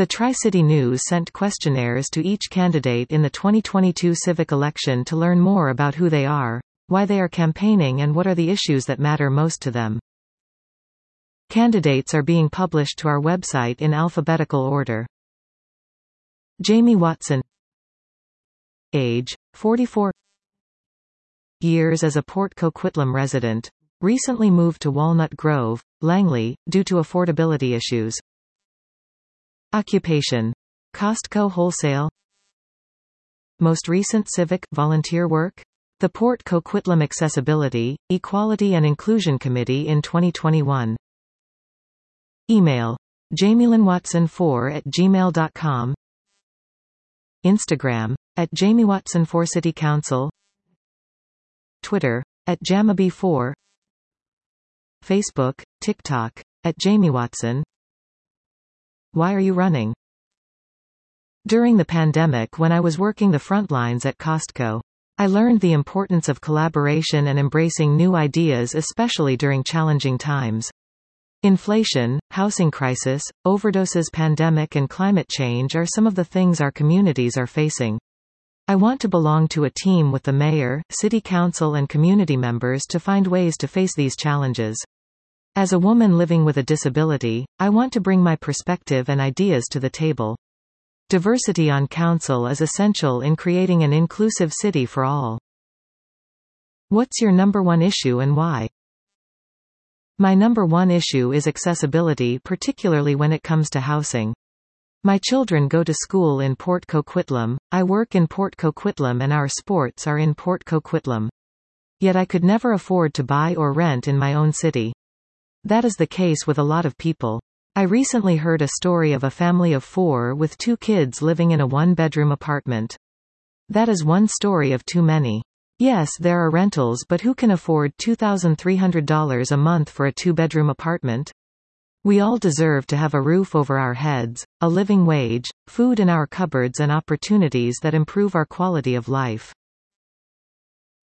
The Tri-City News sent questionnaires to each candidate in the 2022 civic election to learn more about who they are, why they are campaigning, and what are the issues that matter most to them. Candidates are being published to our website in alphabetical order. Jamie Watson. Age, 44. Years as a Port Coquitlam resident. Recently moved to Walnut Grove, Langley, due to affordability issues. Occupation. Costco wholesale. Most recent civic, volunteer work? The Port Coquitlam Accessibility, Equality and Inclusion Committee in 2021. Email. jamielynwatson4@gmail.com. Instagram. @JamieWatson4CityCouncil. Twitter. @Jamaby4. Facebook, TikTok. @JamieWatson. Why are you running? During the pandemic, when I was working the front lines at Costco, I learned the importance of collaboration and embracing new ideas, especially during challenging times. Inflation, housing crisis, overdoses, pandemic, and climate change are some of the things our communities are facing. I want to belong to a team with the mayor, city council, and community members to find ways to face these challenges. As a woman living with a disability, I want to bring my perspective and ideas to the table. Diversity on council is essential in creating an inclusive city for all. What's your number one issue and why? My number one issue is accessibility, particularly when it comes to housing. My children go to school in Port Coquitlam, I work in Port Coquitlam, and our sports are in Port Coquitlam. Yet I could never afford to buy or rent in my own city. That is the case with a lot of people. I recently heard a story of a family of 4 with 2 kids living in a 1-bedroom apartment. That is one story of too many. Yes, there are rentals, but who can afford $2,300 a month for a 2-bedroom apartment? We all deserve to have a roof over our heads, a living wage, food in our cupboards, and opportunities that improve our quality of life.